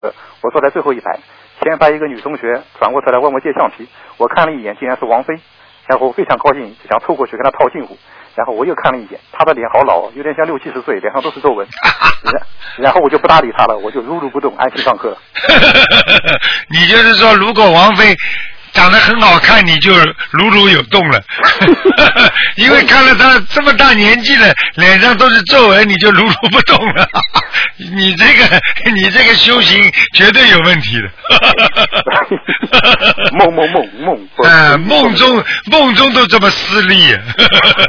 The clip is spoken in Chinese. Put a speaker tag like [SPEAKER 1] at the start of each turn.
[SPEAKER 1] 我坐在最后一排，前排一个女同学转过头来问我借橡皮，我看了一眼，竟然是王菲，然后非常高兴，想凑过去跟她套近乎，然后我又看了一眼，她的脸好老，有点像60、70岁，脸上都是皱纹，然后我就不搭理她了，我就如如不动，安心上课。
[SPEAKER 2] 你就是说，如果王菲长得很好看，你就如如有动了，因为看了她这么大年纪了，脸上都是皱纹，你就如如不动了。你这个修行绝对有问题的。
[SPEAKER 1] 梦，
[SPEAKER 2] 梦中都这么私利。